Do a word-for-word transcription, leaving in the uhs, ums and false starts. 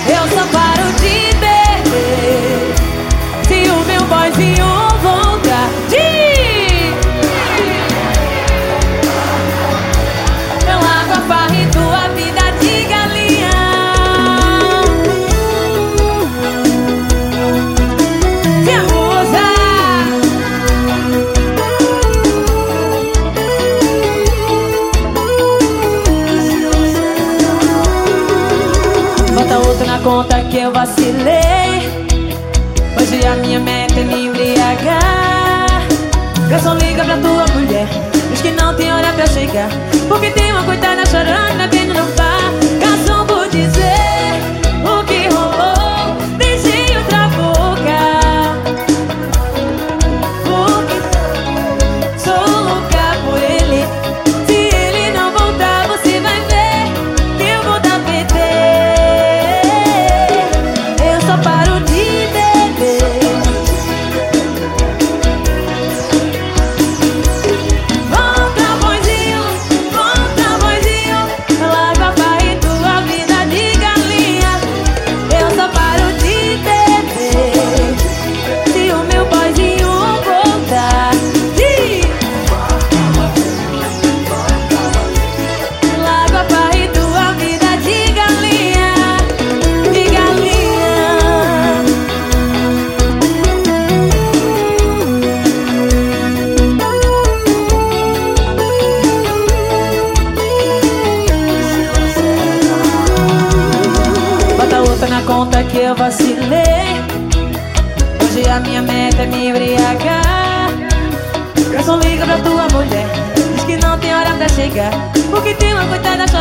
Eu só paro de beber se o meu boyzinho voltar. Eu largo a farra e tua vida de galinha. Se abusa. Bota outro na conta que eu vacilei. Hoje a minha meta é me embriagar. Garçom, liga pra tua mulher, diz que não tem hora pra chegar, porque tem uma coitada chorando bebendo no bar. Garçom, por dizer o que rolou, beijei outra boca, porque sou louca por ele. Se ele não voltar, você vai ver que eu vou dar P T. Eu só paro de beber. Na conta que eu vacilei. Hoje a minha meta é me embriagar. Garçom, liga pra tua mulher, diz que não tem hora pra chegar, porque tem uma coitada